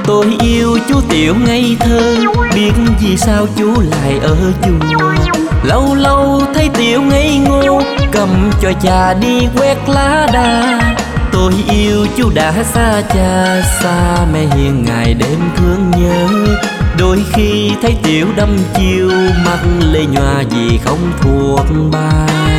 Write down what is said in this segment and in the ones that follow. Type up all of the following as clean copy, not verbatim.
Tôi yêu chú Tiểu ngây thơ, biết vì sao chú lại ở chùa. Lâu lâu thấy Tiểu ngây ngô, cầm cho cha đi quét lá đa. Tôi yêu chú đã xa cha, xa mẹ hiền ngày đêm thương nhớ. Đôi khi thấy Tiểu đăm chiêu, mắt lê nhòa vì không thuộc bài.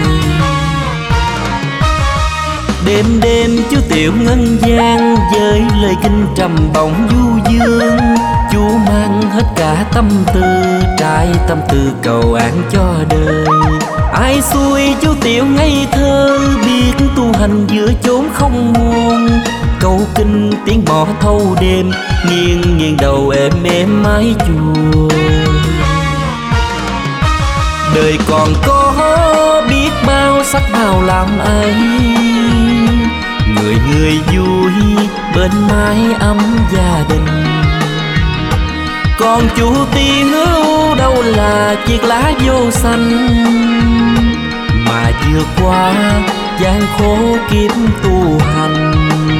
Đêm đêm chú Tiểu ngân vang với lời kinh trầm bổng du dương. Chú mang hết cả tâm tư, trái tâm tư cầu an cho đời. Ai xui chú Tiểu ngây thơ, biết tu hành giữa chốn không môn. Câu kinh tiếng mõ thâu đêm, nghiêng nghiêng đầu êm êm mái chùa. Đời còn có biết bao sắc màu làm ấy, người người vui bên mái ấm gia đình. Còn chú Tiểu đâu là chiếc lá vô xanh, mà vượt qua gian khổ kiếp tu hành.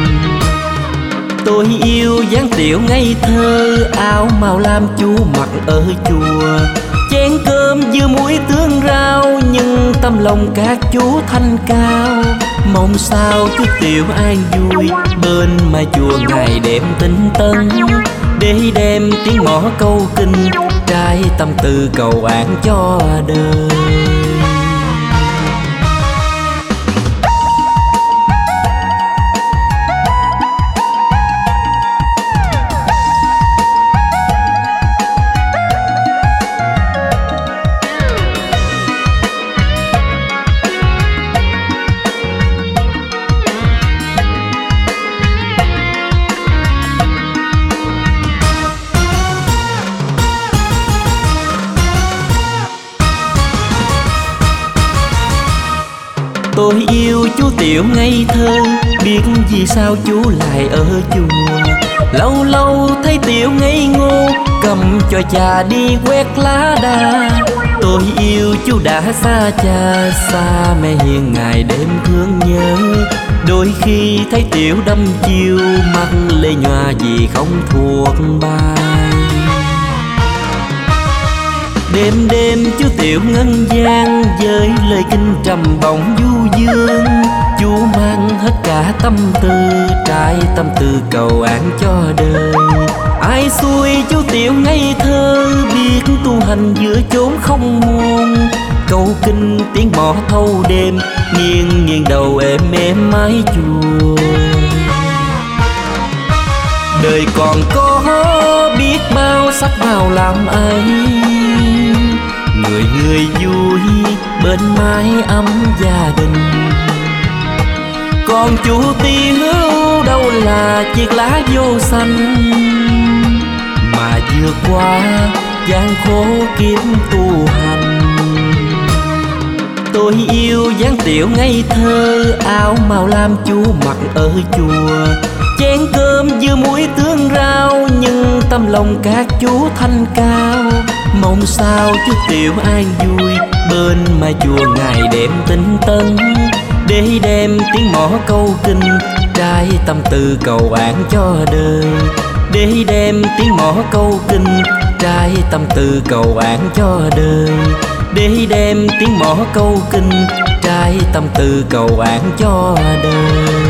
Tôi yêu dáng Tiểu ngây thơ, áo màu lam chú mặc ở chùa. Chén cơm dưa muối tương rau, nhưng tâm lòng các chú thanh cao. Mong sao chú Tiểu an vui, bên mai chùa ngày đêm tinh tấn. Để đem tiếng mõ câu kinh, trái tâm tư cầu an cho đời. Tôi yêu chú Tiểu ngây thơ, biết vì sao chú lại ở chùa. Lâu lâu thấy Tiểu ngây ngô, cầm cho cha đi quét lá đa. Tôi yêu chú đã xa cha, xa mẹ hiền ngày đêm thương nhớ. Đôi khi thấy Tiểu đăm chiêu, mắt lê nhòa vì không thuộc bài. Đêm đêm chú Tiểu ngân vang với lời kinh trầm bổng du dương. Chú mang hết cả tâm tư, trái tâm tư cầu an cho đời. Ai xui chú Tiểu ngây thơ, biết tu hành giữa chốn không môn. Câu kinh tiếng mõ thâu đêm, nghiêng nghiêng đầu êm êm mái chùa. Đời còn có biết bao sắc màu làm ấy, người người vui bên mái ấm gia đình. Còn chú Tiểu đâu là chiếc lá vô xanh, mà vượt qua gian khổ kiếp tu hành. Tôi yêu dáng Tiểu ngây thơ, áo màu lam chú mặc ở chùa. Chén cơm dưa muối tương rau, nhưng tâm lòng các chú thanh cao. Mong sao chú Tiểu an vui, bên mai chùa ngày đêm tinh tấn. Để đem tiếng mõ câu kinh, trái tâm tư cầu an cho đời. Để đem tiếng mõ câu kinh, trái tâm tư cầu an cho đời. Để đem tiếng mõ câu kinh, trái tâm tư cầu an cho đời.